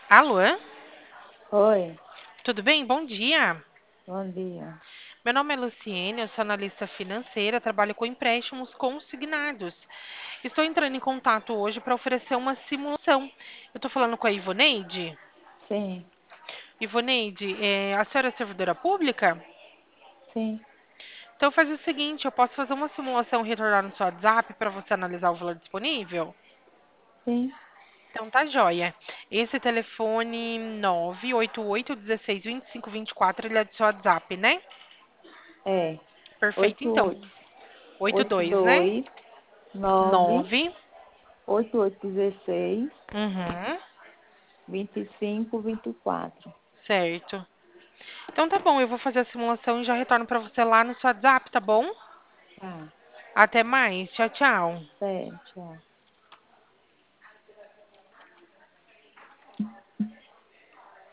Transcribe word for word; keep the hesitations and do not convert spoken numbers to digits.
Alô? Oi, Tudo bem? Bom dia. bom dia. Meu nome é Luciene, eu sou analista financeira, trabalho com empréstimos consignados. Estou entrando em contato hoje para oferecer uma simulação. Eu estou falando com a Ivoneide. Sim, Ivoneide, é, a senhora é servidora pública? sim, Então faz o seguinte, eu posso fazer uma simulação e retornar no seu WhatsApp para você analisar o valor disponível? sim, Então tá joia. Esse telefone nove oito oito um seis dois cinco dois quatro, ele é do seu WhatsApp, né? é. Perfeito, Oito então. oito Oito oito dois, né? dois nove Nove. oito oito dezesseis Uhum, vinte e cinco vinte e quatro. certo. Então tá bom, eu vou fazer a simulação e já retorno para você lá no seu WhatsApp, tá bom? Tá, Até mais. Tchau, tchau. certo, tchau.